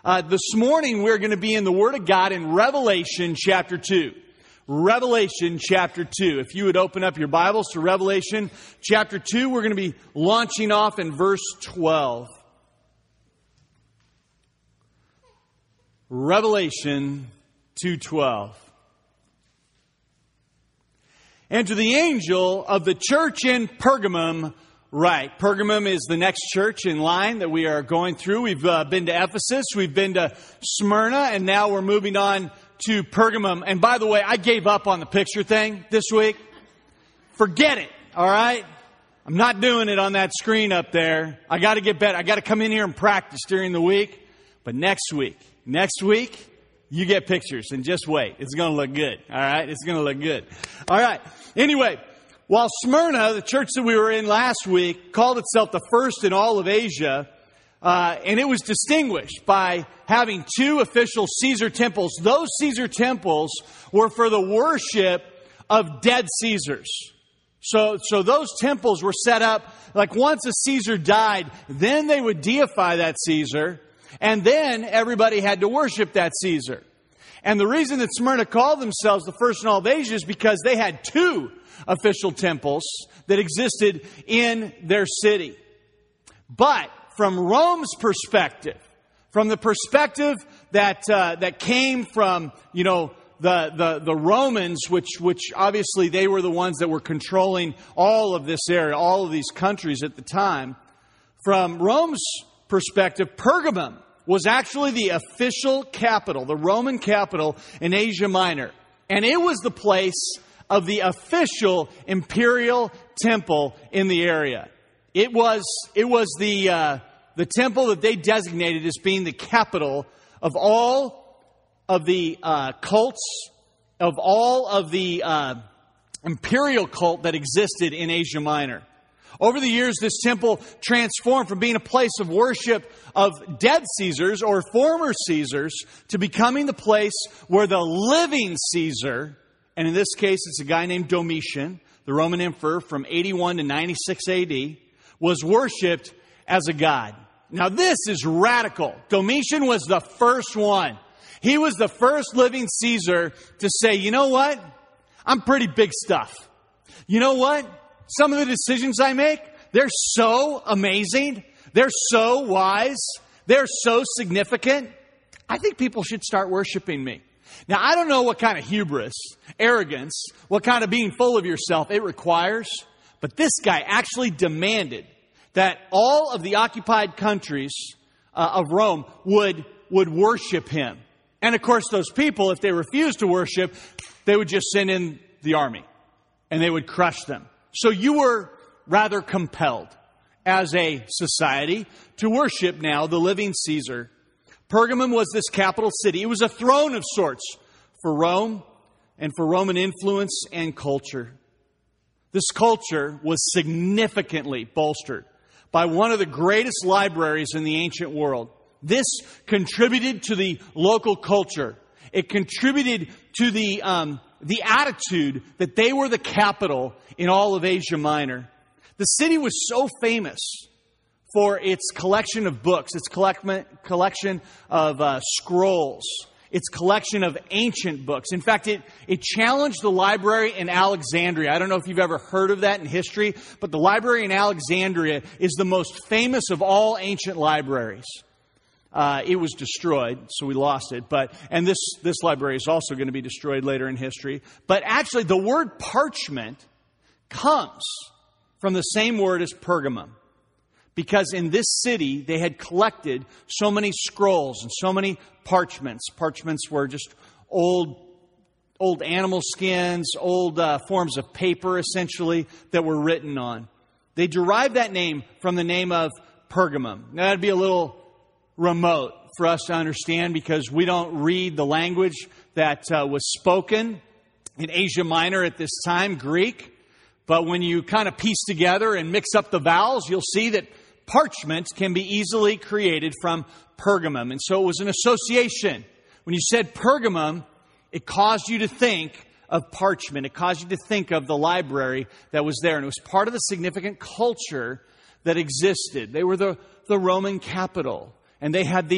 This morning we're going to be in the Word of God in Revelation chapter 2. Revelation chapter 2. If you would open up your Bibles to Revelation chapter 2, we're going to be launching off in verse 12. Revelation 2:12. And to the angel of the church in Pergamum write. Pergamum is the next church in line that we are going through. We've been to Ephesus, we've been to Smyrna, and now we're moving on to Pergamum. And by the way, I gave up on the picture thing this week. Forget it, all right? I'm not doing it on that screen up there. I got to get better. I got to come in here and practice during the week. But next week, you get pictures, and just wait. It's going to look good, all right? It's going to look good. All right. Anyway, while Smyrna, the church that we were in last week, called itself the first in all of Asia, and it was distinguished by having two official Caesar temples. Those Caesar temples were for the worship of dead Caesars. So those temples were set up like once a Caesar died, then they would deify that Caesar, and then everybody had to worship that Caesar. And the reason that Smyrna called themselves the first in all of Asia is because they had two official temples that existed in their city. But from Rome's perspective, from the perspective that came from, the Romans, which obviously they were the ones that were controlling all of this area, all of these countries at the time. From Rome's perspective, Pergamum was actually the official capital, the Roman capital in Asia Minor. And it was the place of the official imperial temple in the area. It was the temple that they designated as being the capital of all of the cults, of all of the imperial cult that existed in Asia Minor. Over the years, this temple transformed from being a place of worship of dead Caesars or former Caesars to becoming the place where the living Caesar, and in this case, it's a guy named Domitian, the Roman emperor from 81 to 96 AD, was worshipped as a god. Now, this is radical. Domitian was the first one. He was the first living Caesar to say, you know what? I'm pretty big stuff. You know what? Some of the decisions I make, they're so amazing. They're so wise. They're so significant. I think people should start worshiping me. Now, I don't know what kind of hubris, arrogance, what kind of being full of yourself it requires, but this guy actually demanded that all of the occupied countries of Rome would worship him. And of course, those people, if they refused to worship, they would just send in the army and they would crush them. So you were rather compelled as a society to worship now the living Caesar. Pergamum was this capital city. It was a throne of sorts for Rome and for Roman influence and culture. This culture was significantly bolstered by one of the greatest libraries in the ancient world. This contributed to the local culture. It contributed to the attitude that they were the capital in all of Asia Minor. The city was so famous for its collection of books, its collection of scrolls, its collection of ancient books. In fact, it challenged the library in Alexandria. I don't know if you've ever heard of that in history, but the library in Alexandria is the most famous of all ancient libraries. It was destroyed, so we lost it. And this library is also going to be destroyed later in history. But actually, the word parchment comes from the same word as Pergamum. Because in this city, they had collected so many scrolls and so many parchments. Parchments were just old animal skins, old forms of paper, essentially, that were written on. They derived that name from the name of Pergamum. Now, that'd be a little remote for us to understand because we don't read the language that was spoken in Asia Minor at this time, Greek. But when you kind of piece together and mix up the vowels, you'll see that parchment can be easily created from Pergamum. And so it was an association. When you said Pergamum, it caused you to think of parchment. It caused you to think of the library that was there. And it was part of the significant culture that existed. They were the Roman capital. And they had the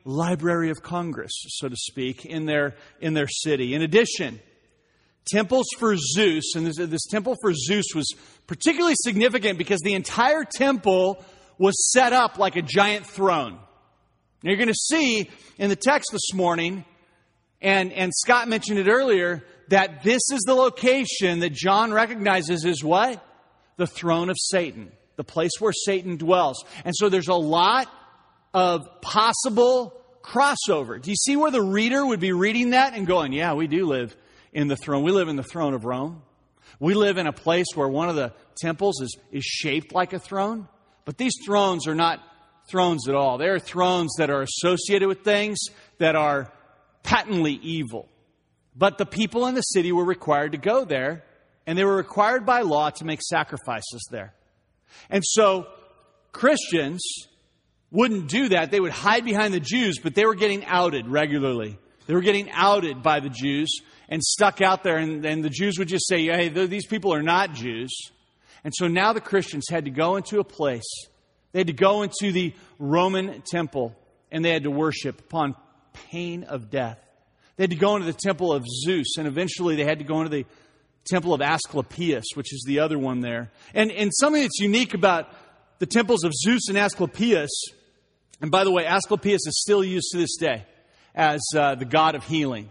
Library of Congress, so to speak, in their city. In addition, temples for Zeus, and this temple for Zeus was particularly significant because the entire temple was set up like a giant throne. Now you're going to see in the text this morning, and Scott mentioned it earlier, that this is the location that John recognizes as what? The throne of Satan, the place where Satan dwells. And so there's a lot of possible crossover. Do you see where the reader would be reading that and going, yeah, we do live in the throne. We live in the throne of Rome. We live in a place where one of the temples is shaped like a throne. But these thrones are not thrones at all. They are thrones that are associated with things that are patently evil. But the people in the city were required to go there, and they were required by law to make sacrifices there. And so Christians wouldn't do that. They would hide behind the Jews, but they were getting outed regularly. They were getting outed by the Jews and stuck out there, and the Jews would just say, hey, these people are not Jews. And so now the Christians had to go into a place. They had to go into the Roman temple, and they had to worship upon pain of death. They had to go into the temple of Zeus, and eventually they had to go into the temple of Asclepius, which is the other one there. And something that's unique about the temples of Zeus and Asclepius, and by the way, Asclepius is still used to this day as the god of healing.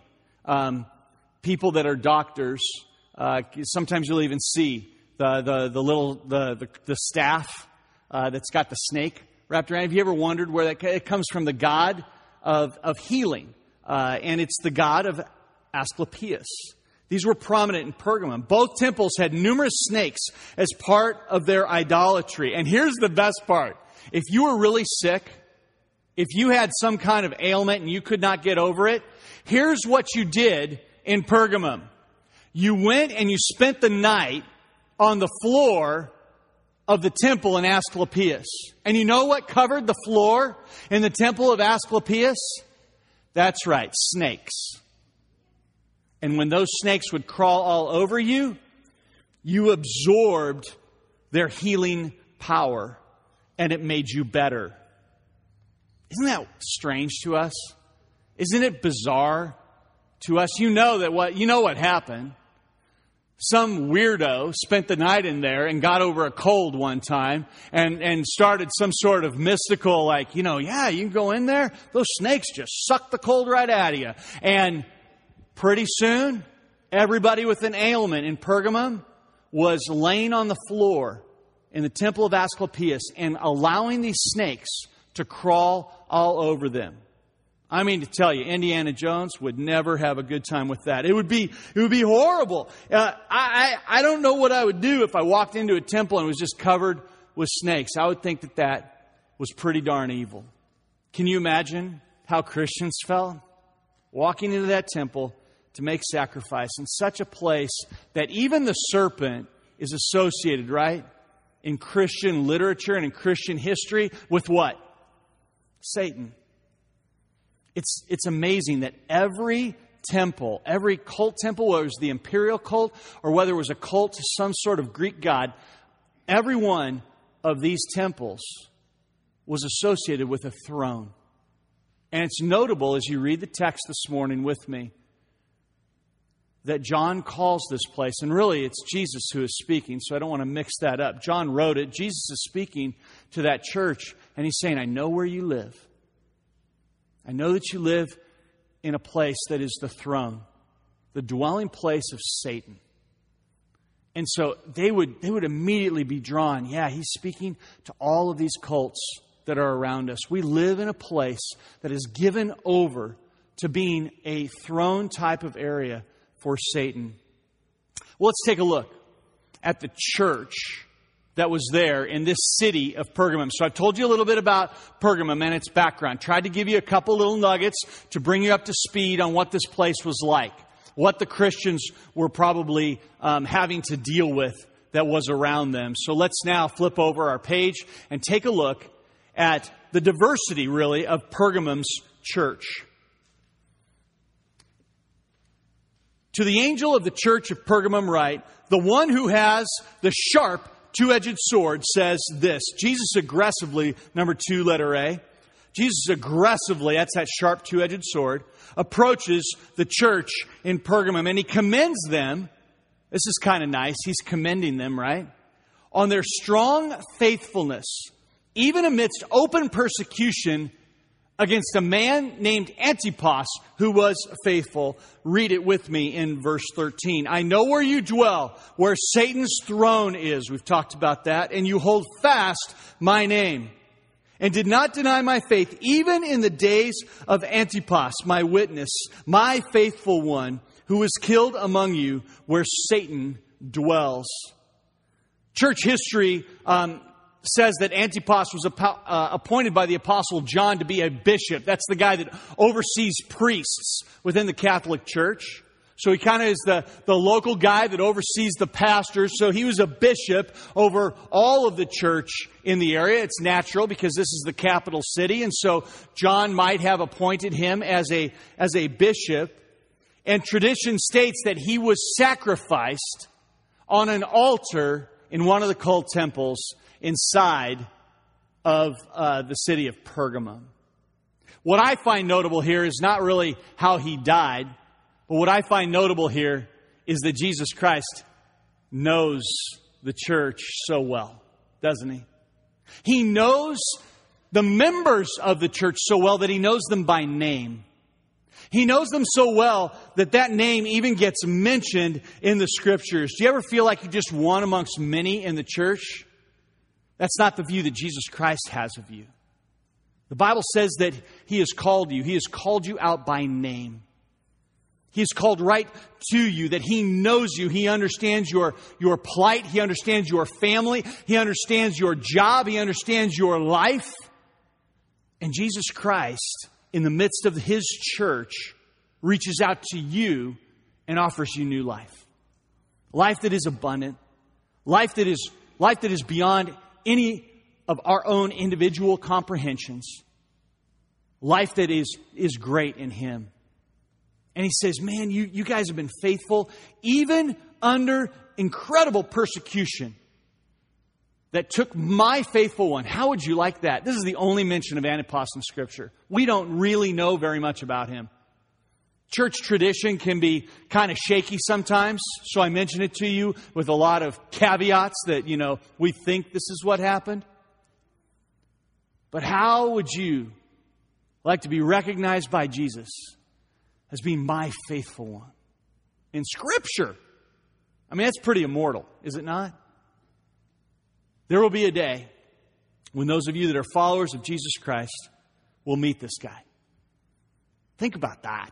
People that are doctors, sometimes you'll even see the staff that's got the snake wrapped around. Have you ever wondered where it comes from? The god of healing, and it's the god of Asclepius. These were prominent in Pergamum. Both temples had numerous snakes as part of their idolatry. And here's the best part. If you were really sick, if you had some kind of ailment and you could not get over it, here's what you did in Pergamum. You went and you spent the night on the floor of the temple in Asclepius. And you know what covered the floor in the temple of Asclepius? That's right, snakes. And when those snakes would crawl all over you, you absorbed their healing power, and it made you better. Isn't that strange to us? Isn't it bizarre to us? You know what happened. Some weirdo spent the night in there and got over a cold one time and started some sort of mystical, you can go in there. Those snakes just suck the cold right out of you. And pretty soon, everybody with an ailment in Pergamum was laying on the floor in the temple of Asclepius and allowing these snakes to crawl all over them. I mean to tell you, Indiana Jones would never have a good time with that. It would be horrible. I don't know what I would do if I walked into a temple and it was just covered with snakes. I would think that was pretty darn evil. Can you imagine how Christians felt? Walking into that temple to make sacrifice in such a place that even the serpent is associated, right, in Christian literature and in Christian history with what? Satan. It's amazing that every temple, every cult temple, whether it was the imperial cult or whether it was a cult to some sort of Greek god, every one of these temples was associated with a throne. And it's notable as you read the text this morning with me that John calls this place, and really it's Jesus who is speaking, so I don't want to mix that up. John wrote it. Jesus is speaking to that church, and he's saying, I know where you live. I know that you live in a place that is the throne, the dwelling place of Satan. And so they would immediately be drawn. Yeah, he's speaking to all of these cults that are around us. We live in a place that is given over to being a throne type of area for Satan. Well, let's take a look at the church that was there in this city of Pergamum. So I've told you a little bit about Pergamum and its background. Tried to give you a couple little nuggets to bring you up to speed on what this place was like, what the Christians were probably having to deal with that was around them. So let's now flip over our page and take a look at the diversity, really, of Pergamum's church. To the angel of the church of Pergamum write, the one who has the sharp two-edged sword says this. Jesus aggressively, number 2, letter A, Jesus aggressively, that's that sharp two-edged sword, approaches the church in Pergamum, and he commends them. This is kind of nice. He's commending them, right? On their strong faithfulness, even amidst open persecution against a man named Antipas, who was faithful. Read it with me in verse 13. I know where you dwell, where Satan's throne is. We've talked about that. And you hold fast my name, and did not deny my faith, even in the days of Antipas, my witness, my faithful one, who was killed among you, where Satan dwells. Church history says that Antipas was appointed by the Apostle John to be a bishop. That's the guy that oversees priests within the Catholic Church. So he kind of is the local guy that oversees the pastors. So he was a bishop over all of the church in the area. It's natural because this is the capital city. And so John might have appointed him as a bishop. And tradition states that he was sacrificed on an altar in one of the cult temples inside of the city of Pergamum. What I find notable here is not really how he died, but what I find notable here is that Jesus Christ knows the church so well, doesn't he? He knows the members of the church so well that he knows them by name. He knows them so well that name even gets mentioned in the Scriptures. Do you ever feel like you're just one amongst many in the church? That's not the view that Jesus Christ has of you. The Bible says that He has called you. He has called you out by name. He has called right to you, that He knows you. He understands your plight. He understands your family. He understands your job. He understands your life. And Jesus Christ, in the midst of His church, reaches out to you and offers you new life. Life that is abundant. Life that is beyond any of our own individual comprehensions. Life that is great in Him. And He says, man, you guys have been faithful even under incredible persecution that took my faithful one. How would you like that? This is the only mention of Antipas in Scripture. We don't really know very much about him. Church tradition can be kind of shaky sometimes, so I mention it to you with a lot of caveats that, we think this is what happened. But how would you like to be recognized by Jesus as being my faithful one in Scripture? I mean, that's pretty immortal, is it not? There will be a day when those of you that are followers of Jesus Christ will meet this guy. Think about that.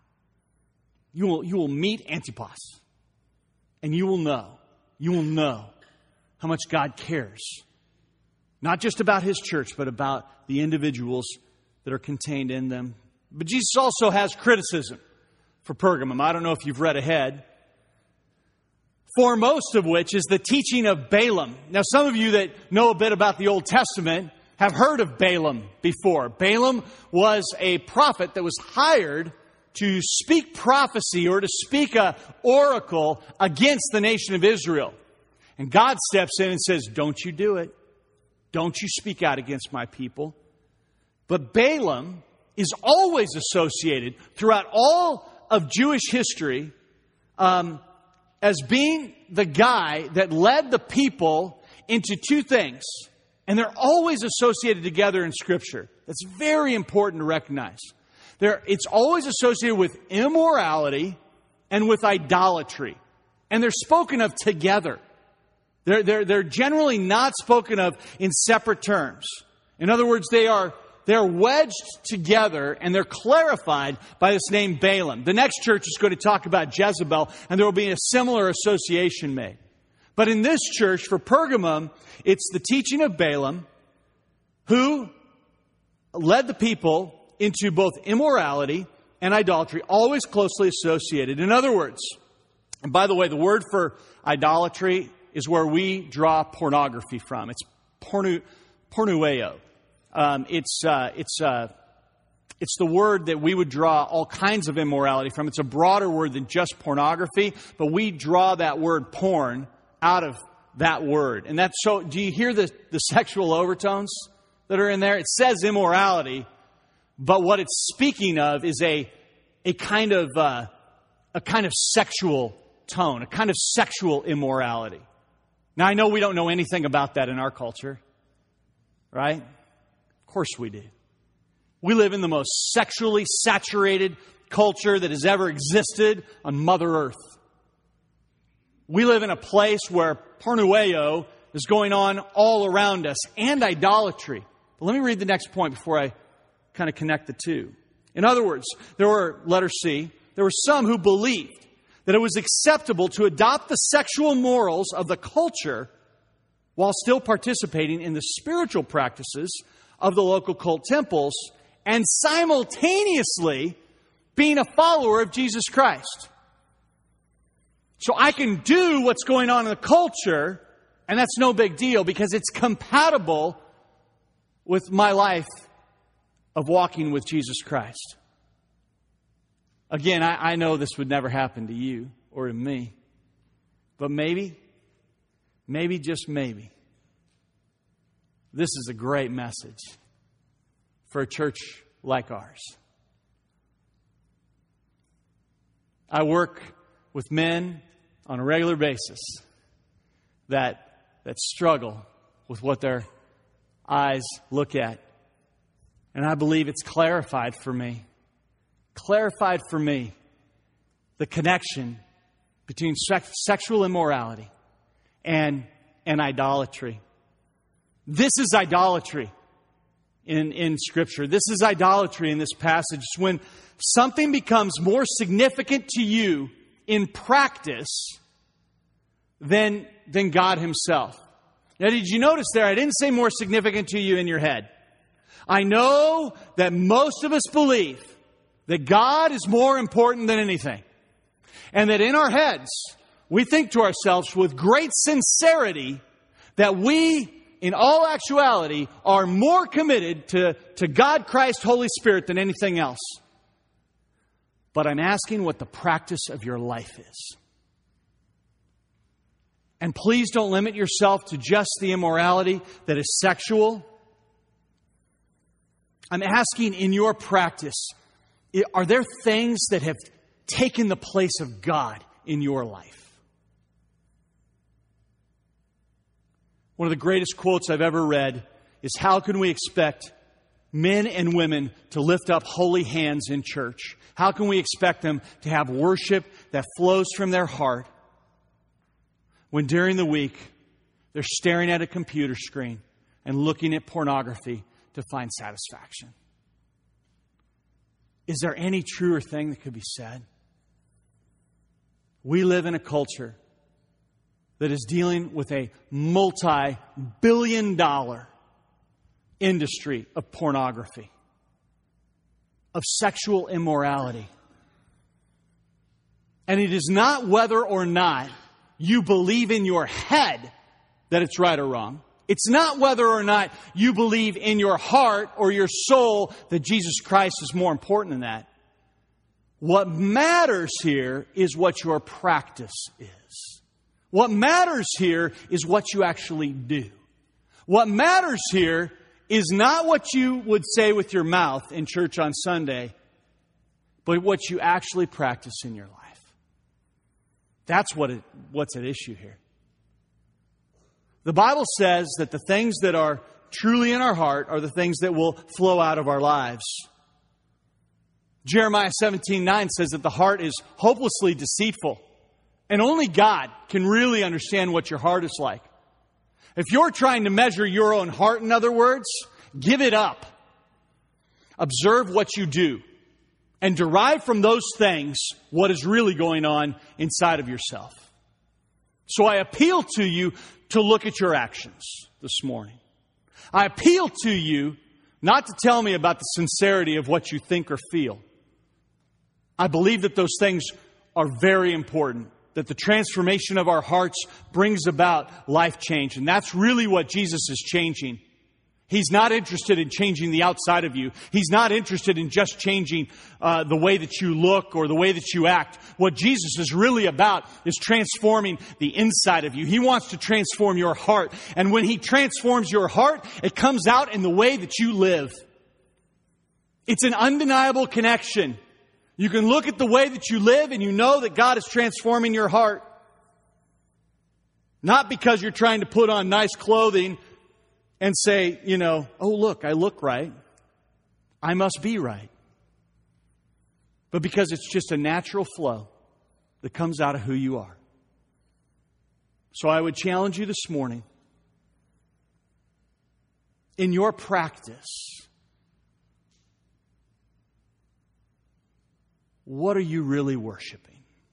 You will meet Antipas, and you will know how much God cares. Not just about His church, but about the individuals that are contained in them. But Jesus also has criticism for Pergamum. I don't know if you've read ahead. Foremost of which is the teaching of Balaam. Now, some of you that know a bit about the Old Testament have heard of Balaam before. Balaam was a prophet that was hired to speak prophecy or to speak an oracle against the nation of Israel. And God steps in and says, don't you do it. Don't you speak out against my people. But Balaam is always associated throughout all of Jewish history as being the guy that led the people into two things. And they're always associated together in Scripture. That's very important to recognize. It's always associated with immorality and with idolatry. And they're spoken of together. They're generally not spoken of in separate terms. In other words, they're wedged together and they're clarified by this name Balaam. The next church is going to talk about Jezebel, and there will be a similar association made. But in this church, for Pergamum, it's the teaching of Balaam, who led the people into both immorality and idolatry, always closely associated. In other words, and by the way, the word for idolatry is where we draw pornography from. It's pornueo. It's the word that we would draw all kinds of immorality from. It's a broader word than just pornography, but we draw that word porn out of that word. And that's so, do you hear the sexual overtones that are in there? It says immorality, But what it's speaking of is a kind of sexual tone, a kind of sexual immorality. Now, I know we don't know anything about that in our culture, right? Of course we do. We live in the most sexually saturated culture that has ever existed on Mother Earth. We live in a place where pornueo is going on all around us, and idolatry. But let me read the next point before I kind of connect the two. In other words, letter C, there were some who believed that it was acceptable to adopt the sexual morals of the culture while still participating in the spiritual practices of the local cult temples and simultaneously being a follower of Jesus Christ. So I can do what's going on in the culture, and that's no big deal because it's compatible with my life of walking with Jesus Christ. Again, I know this would never happen to you or to me, but maybe, just maybe, this is a great message for a church like ours. I work with men on a regular basis that struggle with what their eyes look at. And I believe it's clarified for me the connection between sexual immorality and idolatry. This is idolatry in Scripture. This is idolatry in this passage. It's when something becomes more significant to you in practice than God Himself. Now, did you notice there, I didn't say more significant to you in your head. I know that most of us believe that God is more important than anything. And that in our heads, we think to ourselves with great sincerity that we, in all actuality, are more committed to God, Christ, Holy Spirit than anything else. But I'm asking what the practice of your life is. And please don't limit yourself to just the immorality that is sexual. I'm asking in your practice, are there things that have taken the place of God in your life? One of the greatest quotes I've ever read is, how can we expect men and women to lift up holy hands in church? How can we expect them to have worship that flows from their heart when during the week they're staring at a computer screen and looking at pornography to find satisfaction? Is there any truer thing that could be said? We live in a culture that is dealing with a multi-billion-dollar industry of pornography, of sexual immorality. And it is not whether or not you believe in your head that it's right or wrong. It's not whether or not you believe in your heart or your soul that Jesus Christ is more important than that. What matters here is what your practice is. What matters here is what you actually do. What matters here is not what you would say with your mouth in church on Sunday, but what you actually practice in your life. That's what's at issue here. The Bible says that the things that are truly in our heart are the things that will flow out of our lives. Jeremiah 17:9 says that the heart is hopelessly deceitful, and only God can really understand what your heart is like. If you're trying to measure your own heart, in other words, give it up. Observe what you do and derive from those things what is really going on inside of yourself. So I appeal to you to look at your actions this morning. I appeal to you not to tell me about the sincerity of what you think or feel. I believe that those things are very important, that the transformation of our hearts brings about life change. And that's really what Jesus is changing. He's not interested in changing the outside of you. He's not interested in just changing the way that you look or the way that you act. What Jesus is really about is transforming the inside of you. He wants to transform your heart. And when He transforms your heart, it comes out in the way that you live. It's an undeniable connection. You can look at the way that you live and you know that God is transforming your heart. Not because you're trying to put on nice clothing and say, oh, look, I look right. I must be right. But because it's just a natural flow that comes out of who you are. So I would challenge you this morning, in your practice, what are you really worshiping?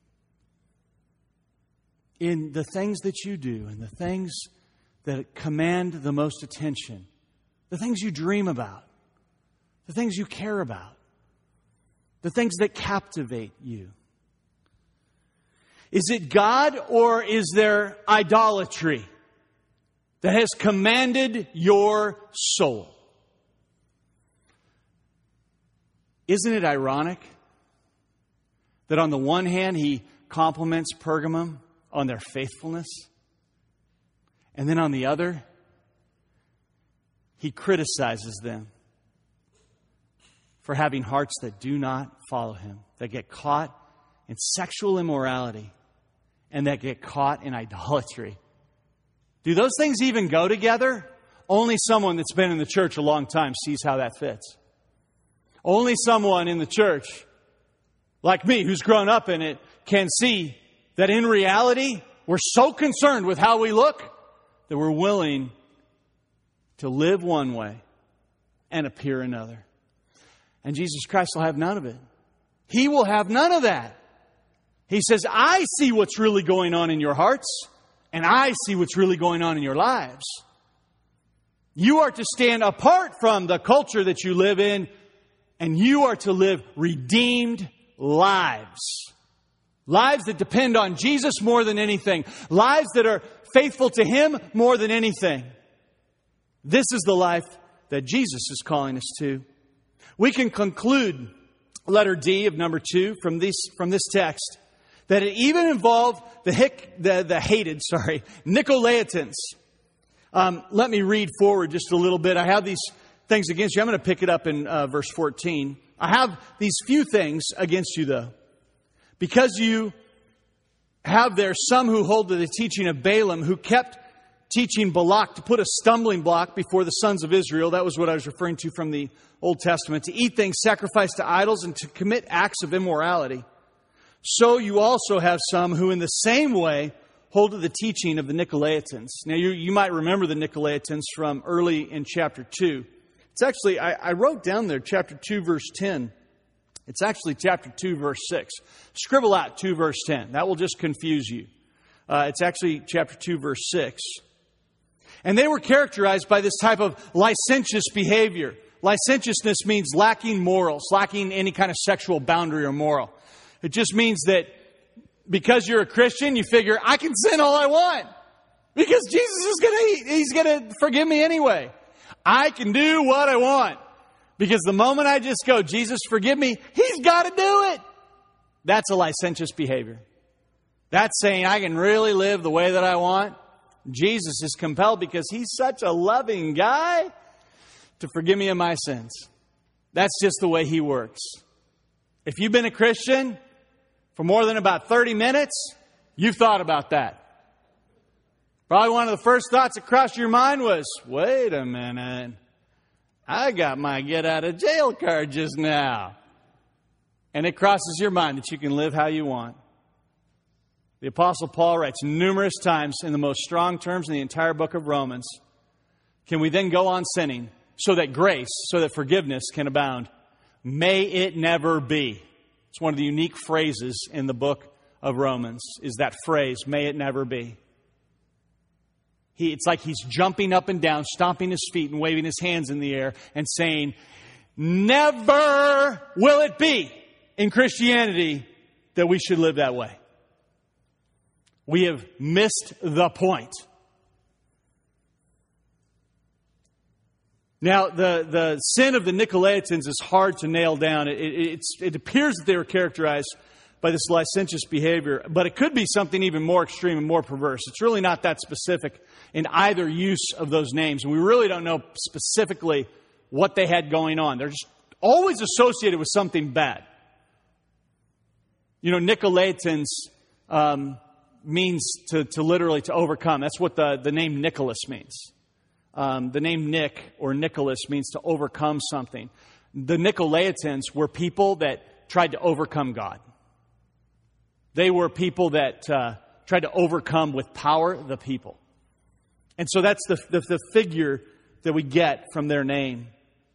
In the things that you do and the things that command the most attention, the things you dream about, the things you care about, the things that captivate you. Is it God or is there idolatry that has commanded your soul? Isn't it ironic that on the one hand he compliments Pergamum on their faithfulness, and then on the other, he criticizes them for having hearts that do not follow him, that get caught in sexual immorality and that get caught in idolatry. Do those things even go together? Only someone that's been in the church a long time sees how that fits. Only someone in the church, like me, who's grown up in it, can see that in reality, we're so concerned with how we look that we're willing to live one way and appear another. And Jesus Christ will have none of it. He will have none of that. He says, I see what's really going on in your hearts, and I see what's really going on in your lives. You are to stand apart from the culture that you live in, and you are to live redeemed lives. Lives that depend on Jesus more than anything. Lives that are faithful to Him more than anything. This is the life that Jesus is calling us to. We can conclude letter D of number 2 from this text that it even involved the hated Nicolaitans. Let me read forward just a little bit. I have these things against you. I'm going to pick it up in verse 14. I have these few things against you, though. Because you have there some who hold to the teaching of Balaam, who kept teaching Balak to put a stumbling block before the sons of Israel. That was what I was referring to from the Old Testament. To eat things sacrificed to idols and to commit acts of immorality. So you also have some who in the same way hold to the teaching of the Nicolaitans. Now you might remember the Nicolaitans from early in chapter 2. It's actually, I wrote down there chapter 2 verse 10. It's actually chapter 2, verse 6. Scribble out 2, verse 10. That will just confuse you. It's actually chapter 2, verse 6. And they were characterized by this type of licentious behavior. Licentiousness means lacking morals, lacking any kind of sexual boundary or moral. It just means that because you're a Christian, you figure, I can sin all I want. Because Jesus is He's going to forgive me anyway. I can do what I want. Because the moment I just go, Jesus, forgive me, He's got to do it. That's a licentious behavior. That's saying I can really live the way that I want. Jesus is compelled because He's such a loving guy to forgive me of my sins. That's just the way He works. If you've been a Christian for more than about 30 minutes, you've thought about that. Probably one of the first thoughts that crossed your mind was, wait a minute. I got my get out of jail card just now. And it crosses your mind that you can live how you want. The Apostle Paul writes numerous times in the most strong terms in the entire book of Romans, can we then go on sinning so that grace, so that forgiveness can abound? May it never be. It's one of the unique phrases in the book of Romans, is that phrase, may it never be. It's like he's jumping up and down, stomping his feet and waving his hands in the air and saying, never will it be in Christianity that we should live that way. We have missed the point. Now, the sin of the Nicolaitans is hard to nail down. It appears that they were characterized by this licentious behavior, but it could be something even more extreme and more perverse. It's really not that specific in either use of those names. And we really don't know specifically what they had going on. They're just always associated with something bad. You know, Nicolaitans means to literally to overcome. That's what the name Nicholas means. The name Nick or Nicholas means to overcome something. The Nicolaitans were people that tried to overcome God. They were people that tried to overcome with power the people. And so that's the figure that we get from their name.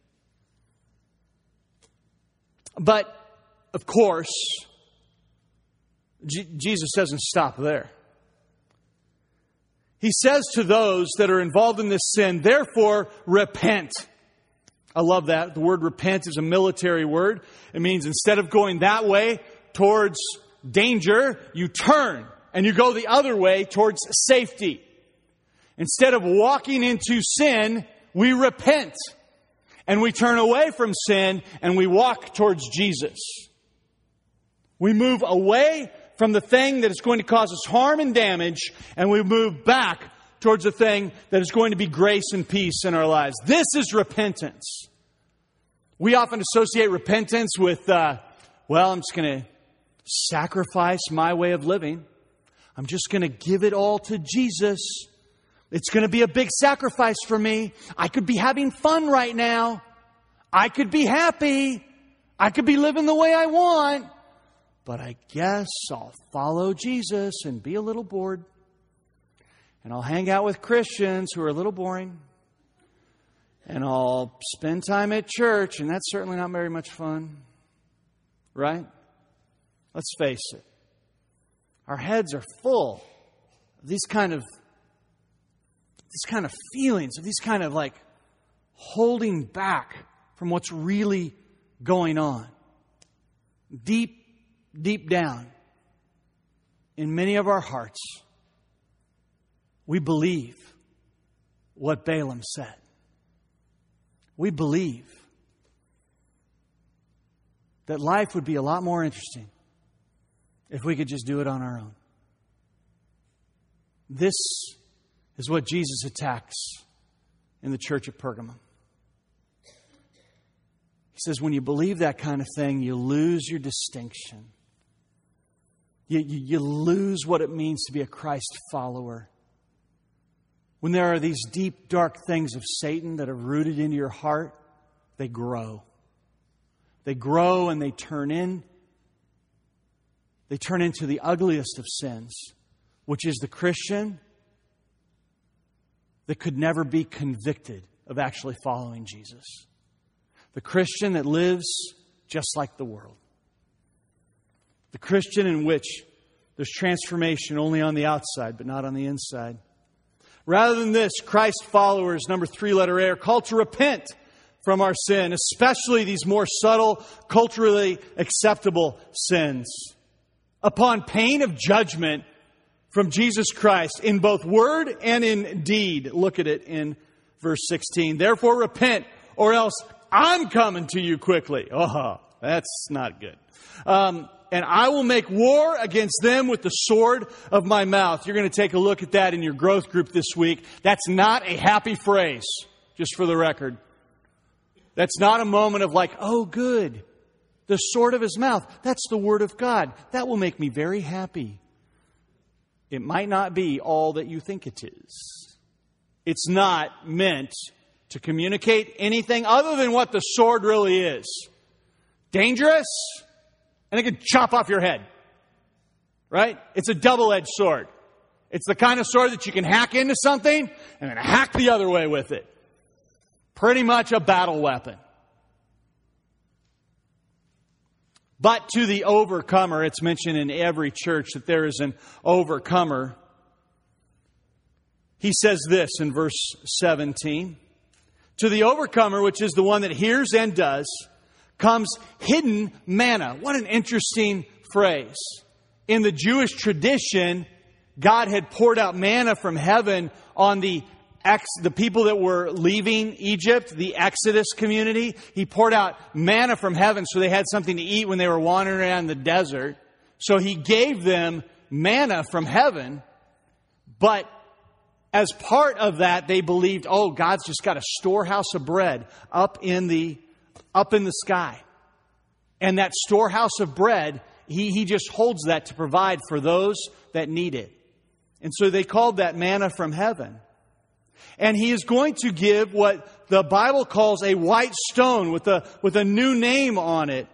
But, of course, Jesus doesn't stop there. He says to those that are involved in this sin, therefore, repent. I love that. The word repent is a military word. It means instead of going that way towards danger, you turn and you go the other way towards safety. Instead of walking into sin, we repent. And we turn away from sin and we walk towards Jesus. We move away from the thing that is going to cause us harm and damage, and we move back towards the thing that is going to be grace and peace in our lives. This is repentance. We often associate repentance with, I'm just going to sacrifice my way of living. I'm just going to give it all to Jesus. It's going to be a big sacrifice for me. I could be having fun right now. I could be happy. I could be living the way I want. But I guess I'll follow Jesus and be a little bored. And I'll hang out with Christians who are a little boring. And I'll spend time at church, and that's certainly not very much fun. Right? Let's face it. Our heads are full of these kind of feelings, of these kind of like holding back from what's really going on. Deep down in many of our hearts, we believe what Balaam said. We believe that life would be a lot more interesting if we could just do it on our own. This is what Jesus attacks in the church at Pergamum. He says, when you believe that kind of thing, you lose your distinction. You lose what it means to be a Christ follower. When there are these deep, dark things of Satan that are rooted into your heart, they grow. They grow and they turn into the ugliest of sins, which is the Christian that could never be convicted of actually following Jesus. The Christian that lives just like the world. The Christian in which there's transformation only on the outside, but not on the inside. Rather than this, Christ followers, number 3 letter A, are called to repent from our sin, especially these more subtle, culturally acceptable sins, upon pain of judgment from Jesus Christ in both word and in deed. Look at it in verse 16. Therefore repent, or else I'm coming to you quickly. Oh, that's not good. And I will make war against them with the sword of my mouth. You're going to take a look at that in your growth group this week. That's not a happy phrase, just for the record. That's not a moment of like, oh, good. The sword of his mouth. That's the word of God. That will make me very happy. It might not be all that you think it is. It's not meant to communicate anything other than what the sword really is. Dangerous, and it can chop off your head. Right? It's a double-edged sword. It's the kind of sword that you can hack into something and then hack the other way with it. Pretty much a battle weapon. But to the overcomer, it's mentioned in every church that there is an overcomer. He says this in verse 17. To the overcomer, which is the one that hears and does, comes hidden manna. What an interesting phrase. In the Jewish tradition, God had poured out manna from heaven on the people that were leaving Egypt, the Exodus community. He poured out manna from heaven so they had something to eat when they were wandering around the desert. So He gave them manna from heaven. But as part of that, they believed, oh, God's just got a storehouse of bread up in the up in the sky. And that storehouse of bread, He just holds that to provide for those that need it. And so they called that manna from heaven. And He is going to give what the Bible calls a white stone with a new name on it.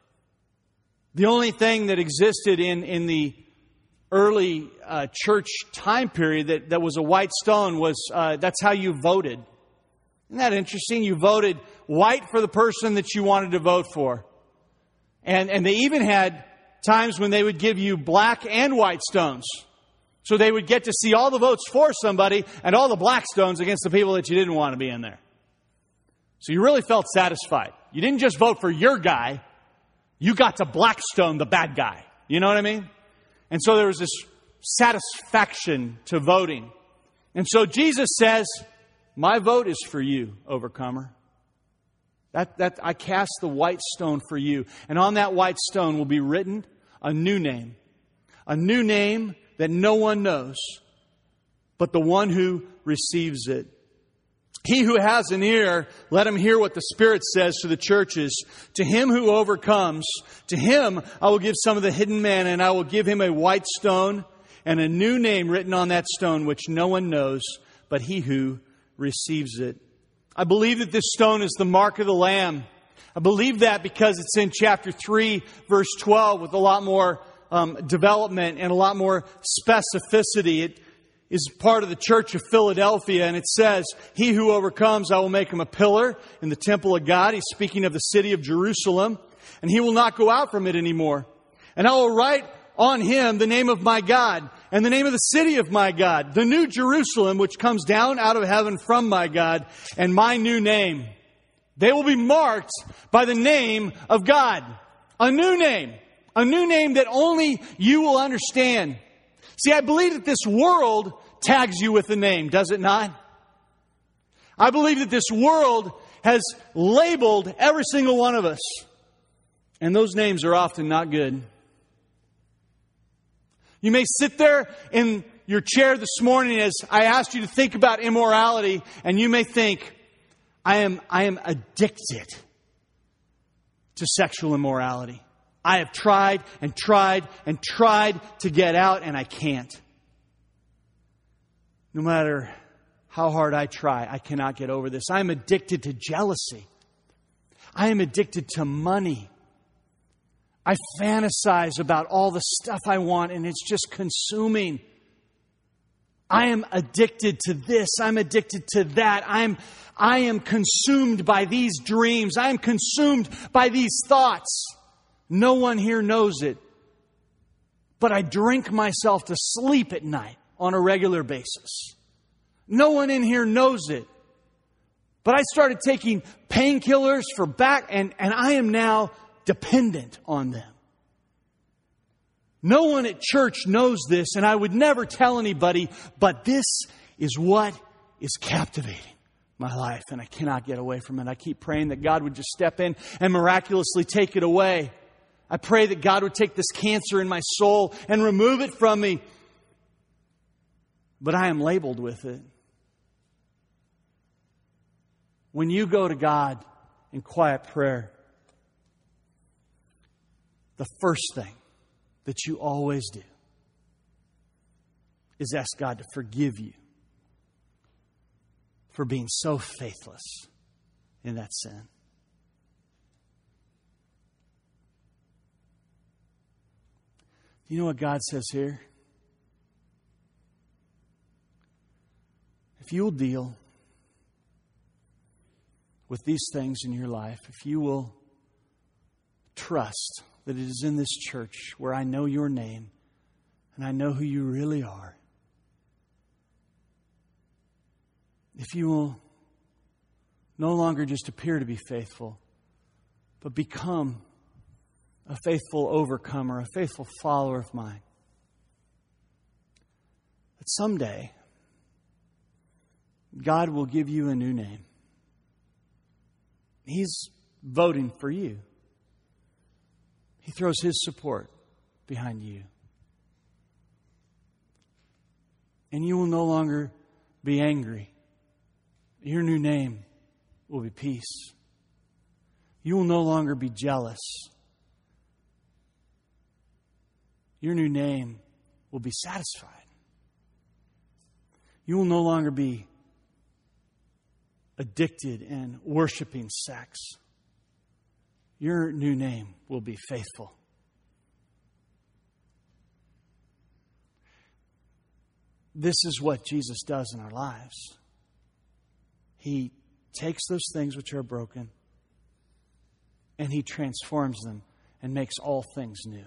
The only thing that existed in the early church time period that was a white stone was that's how you voted. Isn't that interesting? You voted white for the person that you wanted to vote for. And they even had times when they would give you black and white stones. So they would get to see all the votes for somebody and all the black stones against the people that you didn't want to be in there. So you really felt satisfied. You didn't just vote for your guy. You got to blackstone the bad guy. You know what I mean? And so there was this satisfaction to voting. And so Jesus says, my vote is for you, overcomer. That I cast the white stone for you. And on that white stone will be written a new name. A new name that no one knows but the one who receives it. He who has an ear, let him hear what the Spirit says to the churches. To him who overcomes, to him I will give some of the hidden manna, and I will give him a white stone and a new name written on that stone, which no one knows but he who receives it. I believe that this stone is the mark of the Lamb. I believe that because it's in chapter 3, verse 12, with a lot more development and a lot more specificity. It is part of the Church of Philadelphia, and it says, he who overcomes, I will make him a pillar in the temple of God. He's speaking of the city of Jerusalem, and he will not go out from it anymore. And I will write on him the name of my God and the name of the city of my God, the new Jerusalem, which comes down out of heaven from my God, and my new name. They will be marked by the name of God. A new name that only you will understand. See, I believe that this world tags you with a name, does it not? I believe that this world has labeled every single one of us. And those names are often not good. You may sit there in your chair this morning as I asked you to think about immorality, and you may think, I am addicted to sexual immorality. I have tried and tried and tried to get out, and I can't. No matter how hard I try, I cannot get over this. I am addicted to jealousy. I am addicted to money. I fantasize about all the stuff I want, and it's just consuming. I am addicted to this. I'm addicted to that. I am consumed by these dreams. I am consumed by these thoughts. No one here knows it. But I drink myself to sleep at night on a regular basis. No one in here knows it. But I started taking painkillers for back, and I am now dependent on them. No one at church knows this, and I would never tell anybody, but this is what is captivating my life, and I cannot get away from it. I keep praying that God would just step in and miraculously take it away. I pray that God would take this cancer in my soul and remove it from me. But I am labeled with it. When you go to God in quiet prayer, the first thing that you always do is ask God to forgive you for being so faithless in that sin. You know what God says here? If you will deal with these things in your life, if you will trust that it is in this church where I know your name and I know who you really are, if you will no longer just appear to be faithful, but become a faithful overcomer, a faithful follower of mine, that someday God will give you a new name. He's voting for you. He throws His support behind you. And you will no longer be angry. Your new name will be peace. You will no longer be jealous. Your new name will be satisfied. You will no longer be addicted and worshiping sex. Your new name will be faithful. This is what Jesus does in our lives. He takes those things which are broken and He transforms them and makes all things new.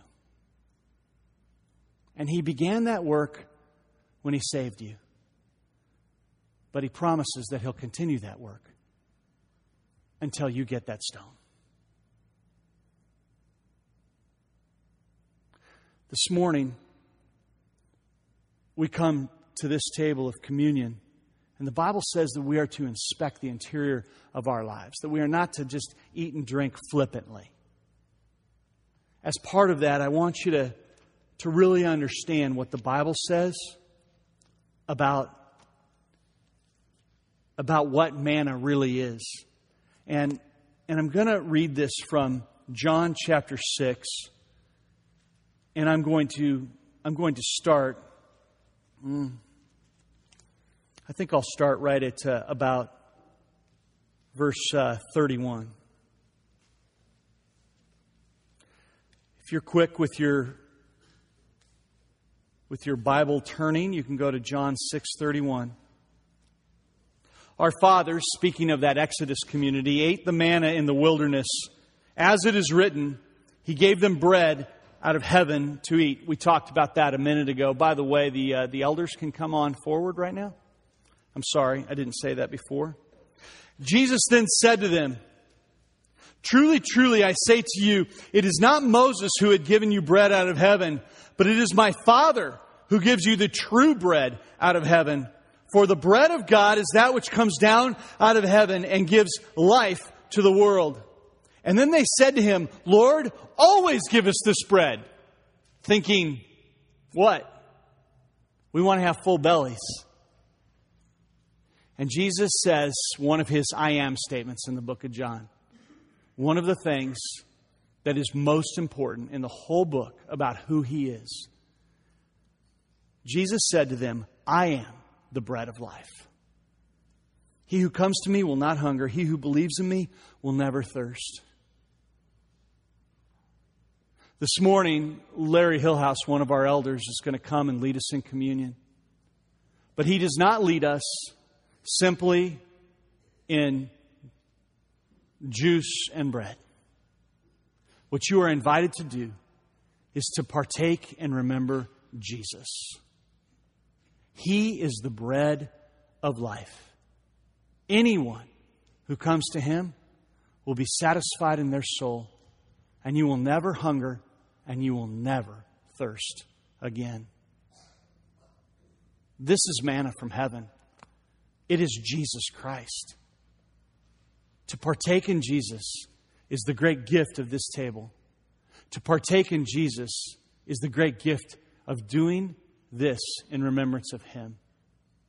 And He began that work when He saved you. But He promises that He'll continue that work until you get that stone. This morning, we come to this table of communion, and the Bible says that we are to inspect the interior of our lives, that we are not to just eat and drink flippantly. As part of that, I want you to really understand what the Bible says about what manna really is. And I'm going to read this from John chapter 6. And I'm going to start. I think I'll start right at about verse 31. If you're quick with your Bible turning, you can go to John 6:31. Our fathers, speaking of that Exodus community, ate the manna in the wilderness. As it is written, He gave them bread out of heaven to eat. We talked about that a minute ago. By the way, the elders can come on forward right now. I'm sorry, I didn't say that before. Jesus then said to them, "Truly, truly, I say to you, it is not Moses who had given you bread out of heaven, but it is my Father who gives you the true bread out of heaven. For the bread of God is that which comes down out of heaven and gives life to the world." And then they said to Him, "Lord, always give us this bread." Thinking, what? We want to have full bellies. And Jesus says one of His I am statements in the book of John. One of the things that is most important in the whole book about who He is. Jesus said to them, "I am the bread of life. He who comes to me will not hunger. He who believes in me will never thirst." This morning, Larry Hillhouse, one of our elders, is going to come and lead us in communion. But he does not lead us simply in juice and bread. What you are invited to do is to partake and remember Jesus. He is the bread of life. Anyone who comes to Him will be satisfied in their soul, and you will never hunger, and you will never thirst again. This is manna from heaven. It is Jesus Christ. To partake in Jesus is the great gift of this table. To partake in Jesus is the great gift of doing this in remembrance of Him.